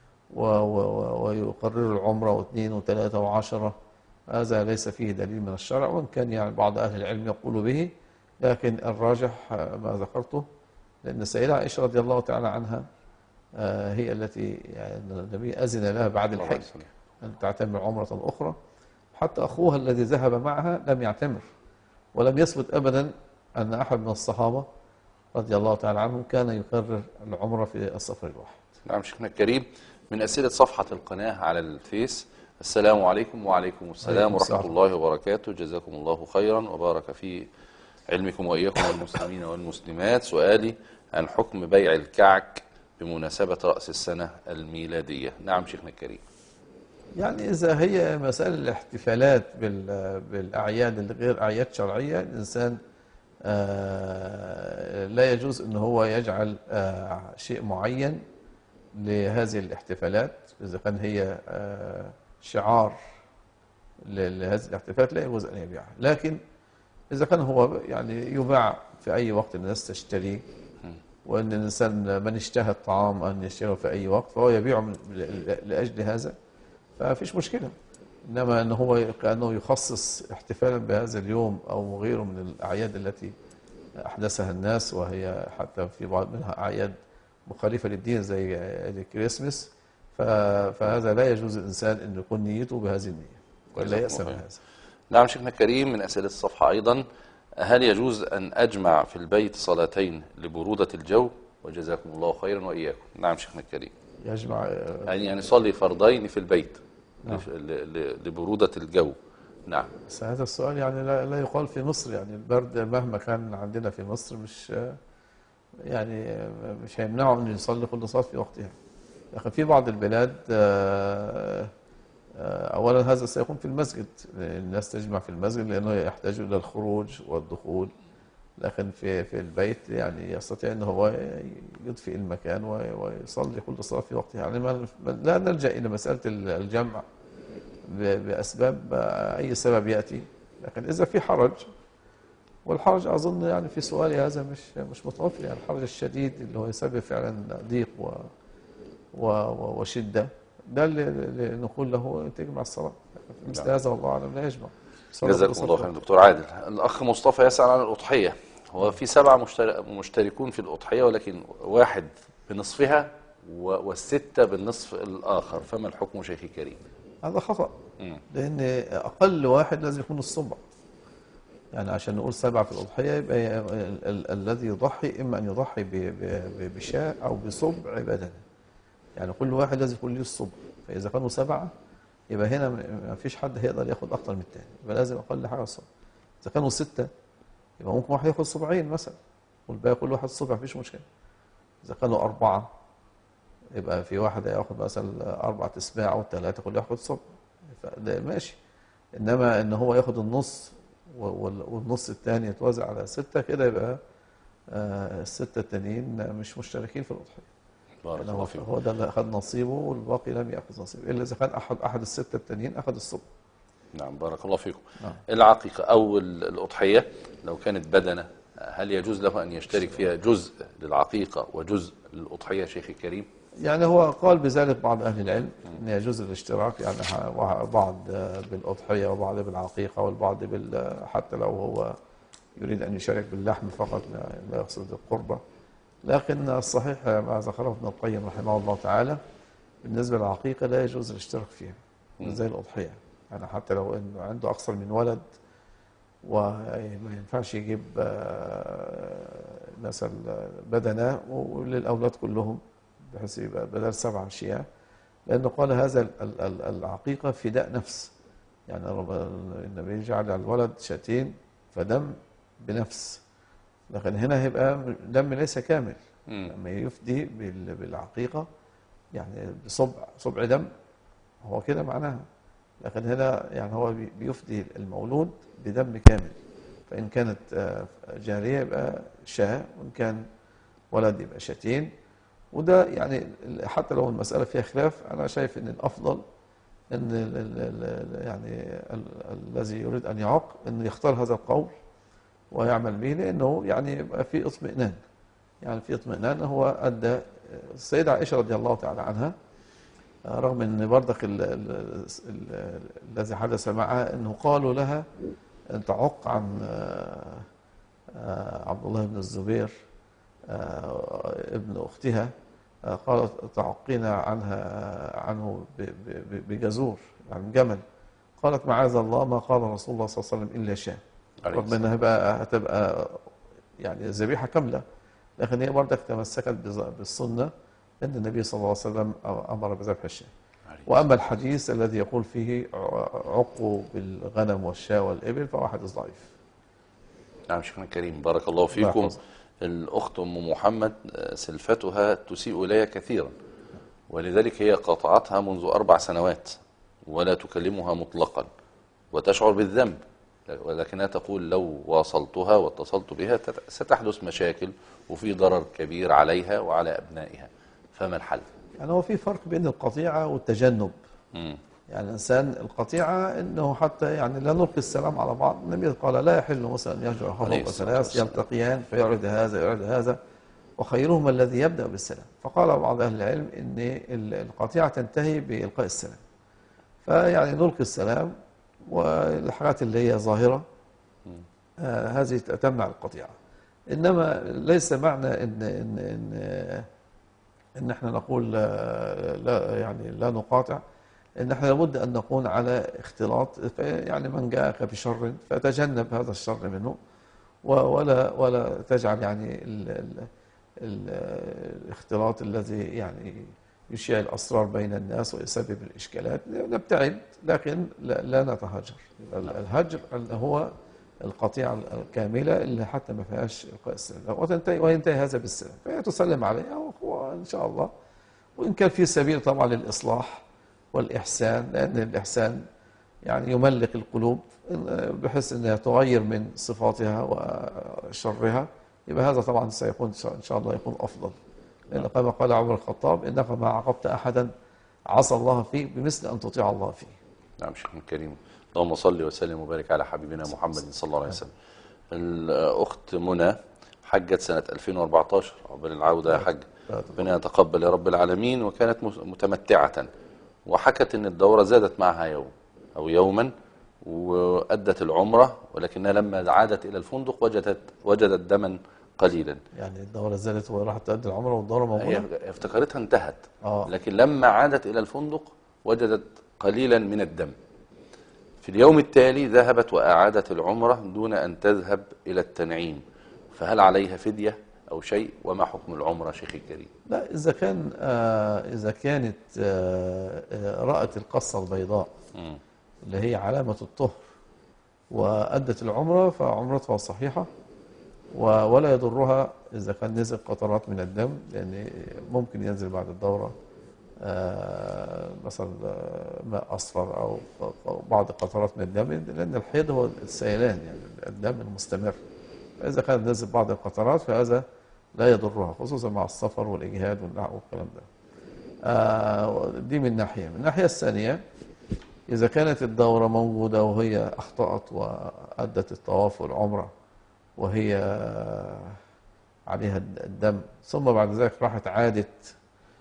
ويقرروا العمرة واثنين وثلاثة وعشرة، هذا ليس فيه دليل من الشرع، وإن كان يعني بعض أهل العلم يقول به، لكن الراجح ما ذكرته، لأن السيدة عائشة رضي الله تعالى عنها هي التي يعني النبي أذن لها بعد الحج أن تعتمر عمرة أخرى، حتى أخوها الذي ذهب معها لم يعتمر، ولم يثبت أبدا أن أحد من الصحابة رضي الله تعالى عنهم كان يكرر العمرة في السفر الواحد. نعم شيخنا الكريم. من أسئلة صفحة القناة على الفيس: السلام عليكم. وعليكم السلام ورحمة الله وبركاته، جزاكم الله خيرا وبارك في علمكم وإياكم والمسلمين والمسلمات. سؤالي عن حكم بيع الكعك بمناسبة رأس السنة الميلادية. نعم شيخنا الكريم. يعني إذا هي مسألة الاحتفالات بالأعياد اللي غير أعياد شرعية، الإنسان لا يجوز أنه هو يجعل شيء معين لهذه الاحتفالات. إذا كان هي شعار لهذه الاحتفالات لا يجوز أن يبيعها، لكن إذا كان هو يعني يباع في أي وقت الناس تشتريه، وأن الإنسان من اشتهى الطعام أن يشتريه في أي وقت فهو يبيعه لأجل هذا، ففيش مشكلة. إنما أنه هو كأنه يخصص احتفالا بهذا اليوم أو غيره من الأعياد التي أحدثها الناس، وهي حتى في بعض منها أعياد مخالفة للدين زي الكريسماس، فهذا لا يجوز الإنسان أن يكون نيته بهذه النية ولا يأس من هذا. نعم شيخنا الكريم. من أسئلة الصفحة أيضا: هل يجوز أن أجمع في البيت صلاتين لبرودة الجو؟ وجزاكم الله خيرا وإياكم. نعم شيخنا الكريم. يجمع يعني يعني صلي فرضين في البيت. نعم. لبرودة الجو. نعم. بس هذا السؤال يعني لا, لا يقال في مصر، يعني البرد مهما كان عندنا في مصر مش يعني مش هيمنعه أن يصلي كل صلاة في وقتها. لكن في بعض البلاد أولا هذا سيكون في المسجد، الناس تجمع في المسجد لأنه يحتاج إلى الخروج والدخول لكن في في البيت يعني يستطيع ان هو يضفئ المكان ويصلي كل صلاه في وقتها. يعني ما لا نلجا الى مساله الجمع باسباب اي سبب ياتي، لكن اذا في حرج، والحرج اظن يعني في سؤالي هذا مش مش متوفر، يعني الحرج الشديد اللي هو يسبب فعلا ضيق و و وشده، ده اللي نقول له تجمع الصلاه. مثل هذا والله اعلم لا يجمع. جزاكم الله خير دكتور عادل. الاخ مصطفى يسأل عن الاضحيه. هو في سبعه مشتركون في الاضحيه، ولكن واحد بنصفها والسته بالنصف الاخر، فما الحكم شيخي الكريم؟ هذا خطأ، لان اقل واحد لازم يكون الصبع. يعني عشان نقول سبعه في الاضحيه يبقى ال ال الذي يضحي اما ان يضحي بشاة او بصبع بدنه. يعني كل واحد لازم يكون له الصبع، فاذا كانوا سبعه يبقى هنا ما فيش حد هيقدر ياخد اكتر من الثاني، يبقى لازم اقل حاجه الصبع. اذا كانوا سته يبقى ممكن واحد ياخد صبعين مثلا والباقي كل واحد صبع، مفيش مشكله. اذا كانوا اربعه يبقى في واحد هياخد مثلا اربع اسباع او ثلاثه كل واحد صبع، فده ماشي. انما ان هو ياخد النص والنص الثاني يتوزع على سته كده، يبقى آه السته التانيين مش مشتركين في الاضحيه. بارك الله فيك. هو ده اللي اخذ نصيبه والباقي لم ياخذ نصيبه، الا اذا كان احد احد السته التانيين اخذ الصبع. نعم بارك الله فيكم. نعم. العقيقه او الاضحيه لو كانت بدنه، هل يجوز له ان يشترك فيها جزء للعقيقه وجزء للاضحيه شيخي الكريم؟ يعني هو قال بذلك بعض اهل العلم ان يجوز الاشتراك، يعني بعض بالاضحيه وبعض بالعقيقه والبعض بال حتى لو هو يريد ان يشارك باللحم فقط لا يقصد القربه. لكن الصحيح ما ذكره ابن القيم رحمه الله تعالى بالنسبه للعقيقه لا يجوز الاشتراك فيها زي الاضحيه. يعني حتى لو انه عنده اكثر من ولد وما ينفعش يجيب مثلا بدنه وللاولاد كلهم بحيث يبقى بدل سبع اشياء، لانه قال هذا العقيقه فداء نفس. يعني النبي جعل الولد شاتين فدم بنفس، لكن هنا هيبقى دم ليس كامل. لما يفدي بالعقيقه يعني بصبع صبع دم هو كده معناها، لكن هنا يعني هو بيفدي المولود بدم كامل. فإن كانت جارية يبقى شاة، وإن كان ولد يبقى شاتين. وده يعني حتى لو المسألة فيها خلاف، أنا شايف إن الأفضل إن يعني الذي يريد أن يعق إنه يختار هذا القول ويعمل به، لأنه يعني يبقى في اطمئنان. يعني في اطمئنان هو أدى. السيدة عائشة رضي الله تعالى عنها رغم ان بردك الذي حدث معها انه قالوا لها ان تعق عن عبد الله بن الزبير ابن اختها، قالت تعقين عنها عنه بجزور يعني جمل. قالت معاذ الله ما قال رسول الله صلى الله عليه وسلم الا شاة، رغم انها هتبقى هتبقى يعني ذبيحه كامله، لكن هي بردك تمسكت بالسنه أن النبي صلى الله عليه وسلم أمر بذبح الشاة. وأما الحديث الذي يقول فيه عقوا بالغنم والشاة والإبل فهو حديث ضعيف. نعم شيخنا الكريم بارك الله فيكم. الأخت أم محمد سلفتها تسيء إليها كثيرا، ولذلك هي قاطعتها منذ أربع سنوات ولا تكلمها مطلقا وتشعر بالذنب، ولكنها تقول لو واصلتها واتصلت بها ستحدث مشاكل وفي ضرر كبير عليها وعلى أبنائها، فما الحل؟ يعني هو في فرق بين القطيعة والتجنب. مم. يعني الإنسان القطيعة إنه حتى يعني لا نلقي السلام على بعض. النبي قال لا يحل مثلا أن يهجر أخاه ثلاث يلتقيان فيعرض هذا يعرض هذا وخيرهما الذي يبدأ بالسلام. فقال بعض أهل العلم إن القطيعة تنتهي بإلقاء السلام، فيعني نلقي السلام والحاجات اللي هي ظاهرة آه هذه تمنع القطيعة. إنما ليس معنى إن إن إن إن إحنا نقول لا يعني لا نقاطع، إن إحنا لابد أن نكون على اختلاط. يعني من جاءك بشر فتجنب هذا الشر منه، ولا ولا تجعل يعني ال ال ال الاختلاط الذي يعني يشيع الأسرار بين الناس ويسبب الإشكالات. نبتعد لكن لا, لا نتهجر. الهجر هو القطيعة الكاملة اللي حتى ما فيهاش إلقاء السلام، وتنتهي وينتهي هذا بالسلام، فهي تسلم عليها وإن شاء الله. وإن كان في سبيل طبعا للإصلاح والإحسان، لأن الإحسان يعني يملك القلوب بحيث أنها تغير من صفاتها وشرها، يبقى هذا طبعا سيكون إن شاء الله يكون أفضل. لأن كما قال عمر الخطاب: إنك ما عاقبت أحدا عصى الله فيه بمثل أن تطيع الله فيه. نعم شيخنا الكريم، اللهم صل وسلم وبارك على حبيبنا محمد صلى الله عليه وسلم. الأخت منى حجت سنة ألفين وأربعتاشر، عقبال العودة يا حج، ربنا يتقبل يا رب العالمين، وكانت متمتعة وحكت أن الدورة زادت معها يوم أو يوما وأدت العمرة، ولكنها لما عادت إلى الفندق وجدت وجدت دما قليلا. يعني الدورة زادت وراحت تؤدي العمرة والدورة موجودة؟ هي افتكرتها انتهت، آه. لكن لما عادت إلى الفندق وجدت قليلا من الدم. في اليوم التالي ذهبت وأعادت العمرة دون أن تذهب إلى التنعيم، فهل عليها فدية أو شيء؟ وما حكم العمرة شيخي الكريم؟ لا، إذا كان آه إذا كانت آه رأت القصة البيضاء م. اللي هي علامة الطهر وأدت العمرة فعمرتها صحيحة، ولا يضرها إذا كان نزل قطرات من الدم، لأن ممكن ينزل بعد الدورة آه مثلا ماء أصفر أو بعض قطرات من الدم، لأن الحيض هو السيلان يعني الدم المستمر. فإذا كان نزل بعض القطرات فهذا لا يضرها، خصوصا مع السفر والإجهاد والكلام ده. آه دي من ناحية. من الناحية الثانية، إذا كانت الدورة موجودة وهي أخطأت وأدت الطواف والعمرة وهي عليها الدم، ثم بعد ذلك راحت عادت،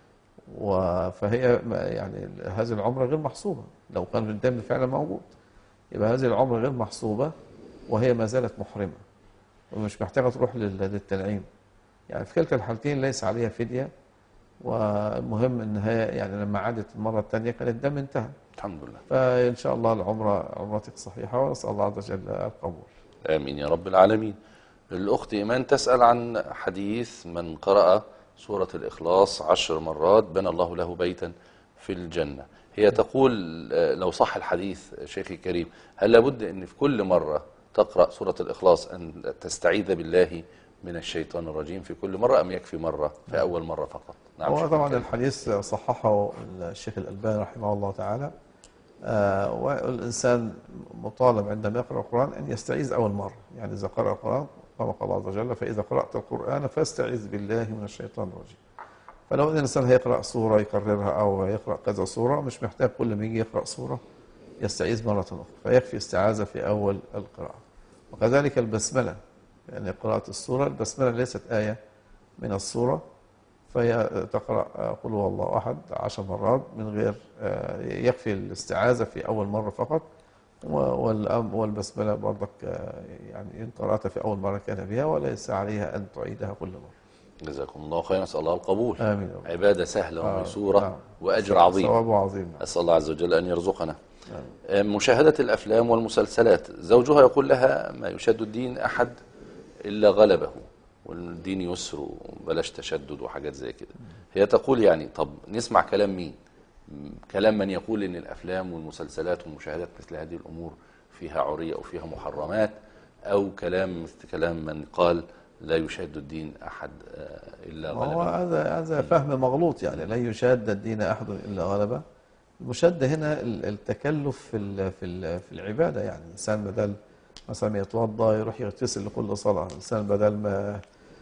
فهي يعني هذه العمرة غير محسوبة. لو كان الدم فعلا موجود يبقى هذه العمرة غير محسوبة وهي ما زالت محرمة ومش محتاجة تروح للتنعيم. يعني في كلتا الحالتين ليس عليها فدية، والمهم انها يعني لما عادت المرة الثانية كان الدم انتهى الحمد لله. فإن شاء الله العمرة عمرتك صحيحة، ونسأل الله عز وجل القبول. آمين يا رب العالمين. الأخت إيمان تسأل عن حديث: من قرأ سورة الإخلاص عشر مرات بنى الله له بيتا في الجنة. هي تقول لو صح الحديث شيخي الكريم، هل لابد أن في كل مرة تقرأ سورة الإخلاص أن تستعيذ بالله من الشيطان الرجيم في كل مرة، أم يكفي مرة في أول مرة فقط؟ نعم. هو طبعا الحديث صححه الشيخ الألباني رحمه الله تعالى. آه والإنسان مطالب عندما يقرأ القرآن أن يستعيذ أول مرة. يعني إذا قرأ القرآن كما قال الله عز وجل: فإذا قرأت القرآن فاستعذ بالله من الشيطان الرجيم. فلو أن الإنسان هيقرأ سورة يكررها أو يقرأ كذا سورة، مش محتاج كل ما يجي يقرأ سورة يستعيذ مرة أخرى، فيكفي استعاذة في أول القراءة. وكذلك البسملة، يعني قراءة السورة، البسملة ليست آية من السورة، فهي تقرأ قل هو الله أحد عشر مرات من غير، يكفي الاستعاذة في أول مرة فقط. والبسملة برضك يعني إن قرأتها في أول مرة كان بها، وليس عليها أن تعيدها كل مرة. جزاكم الله خيرا، نسأل الله القبول. آمين. عبادة سهلة وميسورة آه. وأجر عظيم، ثواب عظيم. أسأل الله عز وجل أن يرزقنا. آمين. مشاهدة الأفلام والمسلسلات، زوجها يقول لها: ما يشد الدين أحد إلا غلبه، والدين يسر وبلاش تشدد وحاجات زي كده. هي تقول يعني طب نسمع كلام مين؟ كلام من يقول ان الافلام والمسلسلات ومشاهدات مثل هذه الامور فيها عري او فيها محرمات، او كلام مثل كلام من قال لا يشاد الدين احد الا غلبه؟ هو هذا هذا فهم مغلوط. يعني لا يشاد الدين احد الا غلبه. المشاد هنا التكلف في في العباده. يعني الانسان بدل مثلا يتوضا يروح يغتسل لكل صلاه، الانسان بدل ما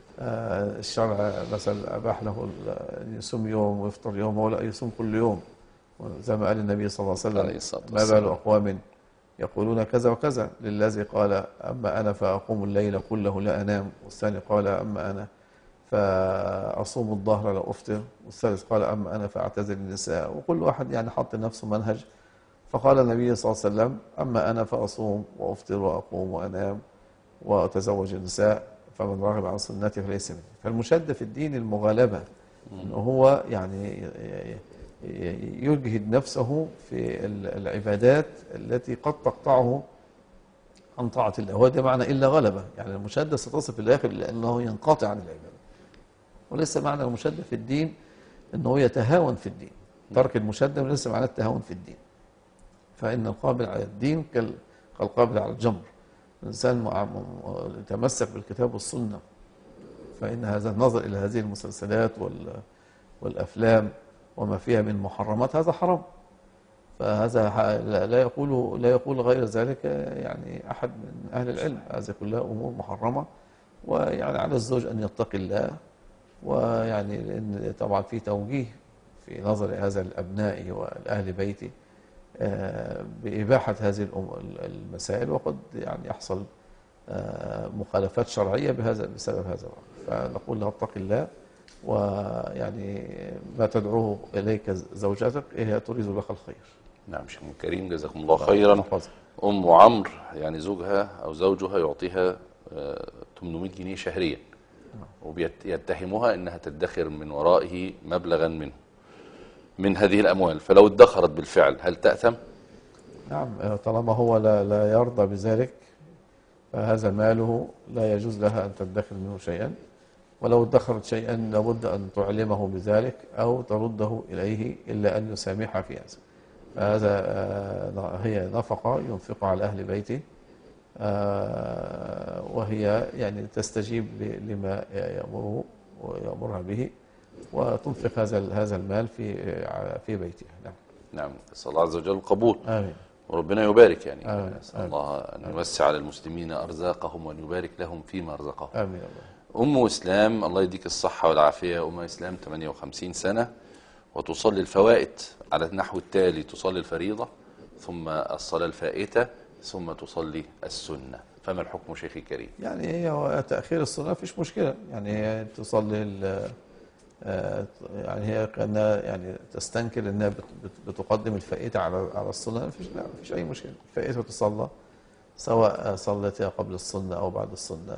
الشرع مثلا اباح له ان يصوم يوم ويفطر يوم، هو لا يصوم كل يوم، زي ما قال النبي صلى الله عليه وسلم: ما بال اقوام يقولون كذا وكذا للذي قال اما انا فاقوم الليل كله لا انام، والثاني قال اما انا فاصوم الظهر لا افطر، والثالث قال اما انا فاعتزل النساء. وكل واحد يعني حط لنفسه منهج. فقال النبي صلى الله عليه وسلم: اما انا فاصوم وافطر واقوم وانام واتزوج النساء، فمن رغب عن سنتي فليس مني. فالمشد في الدين المغالبة، انه هو يعني يجهد نفسه في العبادات التي قد تقطعه عن طاعة الله. هو ده معنى إلا غلبة. يعني المشد ستصل في الآخر لأنه ينقطع عن العبادة، وليس معنى المشد في الدين أنه يتهاون في الدين. ترك المشد وليس معنى التهاون في الدين. فإن القابل على الدين كالقابل على الجمر. الإنسان يتمسك بالكتاب والسنة، فإن هذا النظر إلى هذه المسلسلات والأفلام وما فيها من محرمات هذا حرام. فهذا لا يقول لا يقول غير ذلك يعني أحد من أهل العلم. هذه كلها أمور محرمة، ويعني على الزوج أن يتقي الله، ويعني لأن طبعا في توجيه في نظر هذا الأبناء والأهل بيته بإباحة هذه المسائل، وقد يعني يحصل مخالفات شرعية بهذا بسبب هذا. فنقول له اتق الله، ويعني ما تدعوه إليك زوجتك هي تريد لك الخير. نعم شيخ كريم، جزاكم الله خيرا. أم عمرو يعني زوجها أو زوجها يعطيها ثمانمائة جنيه شهريا، وبيتهمها أنها تدخر من ورائه مبلغا منه من هذه الأموال، فلو ادخرت بالفعل هل تأثم؟ نعم، طالما هو لا, لا يرضى بذلك فهذا ماله لا يجوز لها أن تدخر منه شيئا، ولو ادخرت شيئا لابد أن تعلمه بذلك أو ترده إليه إلا أن يسامحها في هذا. فهذا هي نفقة ينفق على أهل بيته، وهي يعني تستجيب لما يأمره ويأمرها به، وتنفق هذا هذا المال في في بيتها. نعم نعم، نسأل الله عز وجل القبول. آمين. وربنا يبارك يعني. آمين. نسأل الله أن يوسع على المسلمين أرزاقهم وأن يبارك لهم فيما رزقهم. آمين. أم إسلام الله يديك الصحة والعافية. أم إسلام ثمانية وخمسين سنة وتصلي الفوائد على النحو التالي: تصلي الفريضة ثم الصلاة الفائتة ثم تصلي السنة. فما الحكم شيخي الكريم؟ يعني هي تأخير الصلاة فيش مشكلة، يعني هي تصلي يعني هي كأنها يعني تستنكر انها بتقدم الفائتة على على السنة. مفيش لا مفيش أي مشكلة، الفائتة تصلى سواء صلتها قبل السنة أو بعد السنة،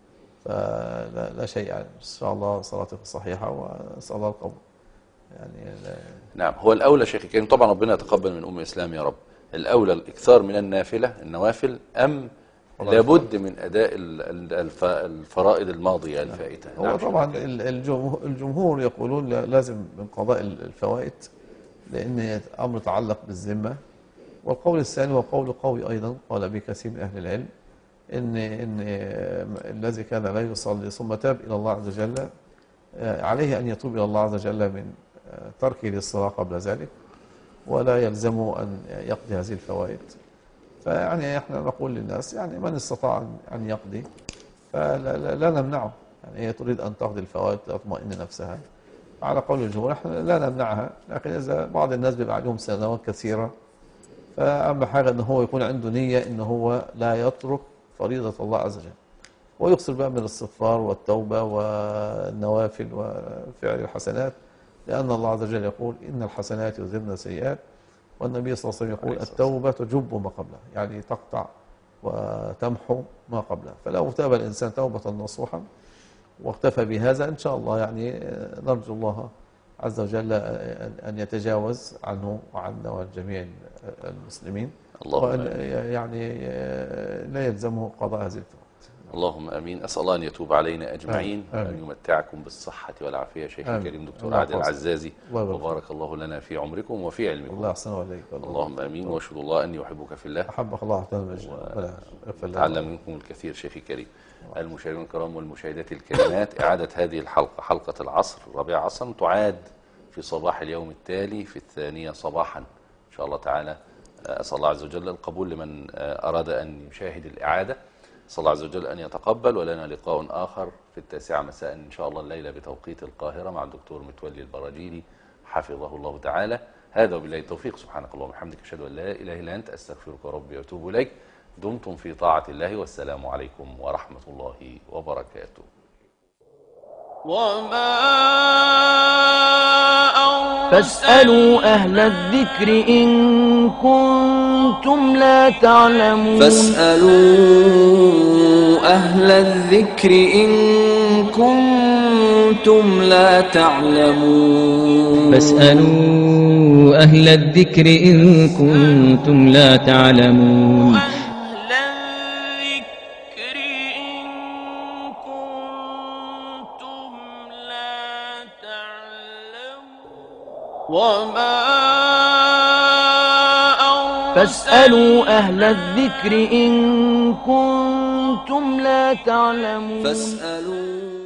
فلا لا شيء يعني. إن شاء الله صلاتك صحيحة ونسأل الله القبول. يعني نعم، هو الأولى شيخي الكريم طبعا ربنا يتقبل من أم إسلام يا رب، الأولى الإكثار من النافلة النوافل أم لابد من أداء الفرائض الفرائض الفائتة؟ هو نعم طبعا الجمهور يقولون لازم من قضاء الفوائد لأن أمر يتعلق بالذمة، والقول الثاني وقول قوي أيضا قال به كثير من أهل العلم إن إن الذي كان لا يصلي ثم تاب إلى الله عز وجل عليه أن يتوب إلى الله عز وجل من تركه للصلاة قبل ذلك، ولا يلزمه أن يقضي هذه الفوائد. فيعني احنا نقول للناس يعني من استطاع أن يقضي فلا لا, لا نمنعه، يعني هي تريد أن تقضي الفوائد تطمئن نفسها على قول الجمهور، احنا لا نمنعها. لكن إذا بعض الناس بيبقى عليهم سنوات كثيرة، فأهم حاجة أن هو يكون عنده نية أن هو لا يترك فريضة الله عز وجل، ويقصر بقى من الاستغفار والتوبة والنوافل وفعل الحسنات، لأن الله عز وجل يقول إن الحسنات يذهبن السيئات، والنبي صلى الله عليه وسلم يقول التوبة تجب ما قبلها، يعني تقطع وتمحو ما قبلها. فلو تاب الإنسان توبة نصوحا واكتفى بهذا إن شاء الله يعني نرجو الله عز وجل أن يتجاوز عنه وعنا وعن جميع المسلمين، وأن يعني لا يلزمه قضاء هذه الفوائد. اللهم امين. اسال الله ان يتوب علينا اجمعين وان يمتعكم بالصحه والعافيه. شيخ الكريم دكتور عادل العزازي، وبارك الله لنا في عمركم وفي علمكم. الله يحسن عليك. اللهم امين. واشهد الله اني احبك في الله. احبك الله تعلم منكم الكثير شيخ الكريم. المشاهدين الكرام والمشاهدات الكريمات، اعاده هذه الحلقه حلقه العصر الرابعه عصرا تعاد في صباح اليوم التالي في الثانيه صباحا ان شاء الله تعالى. اسال الله عز وجل القبول لمن اراد ان يشاهد الاعاده. صلى الله عز وجل أن يتقبل، ولنا لقاء آخر في التاسعة مساء إن شاء الله الليلة بتوقيت القاهرة مع الدكتور متولي البراجيلي حفظه الله تعالى. هذا وبالله التوفيق. سبحانك اللهم وبحمدك أشهد أن لا إله إلا أنت أستغفرك ربي وأتوب إليك. دمتم في طاعة الله، والسلام عليكم ورحمة الله وبركاته. وما فاسألوا أهل الذكر إن كنتم لا تعلمون. فاسألوا أهل الذكر إن كنتم لا تعلمون. فاسألوا أهل الذكر إن كنتم لا تعلمون. وما فاسألوا أهل الذكر إن كنتم لا تعلمون. فاسألوا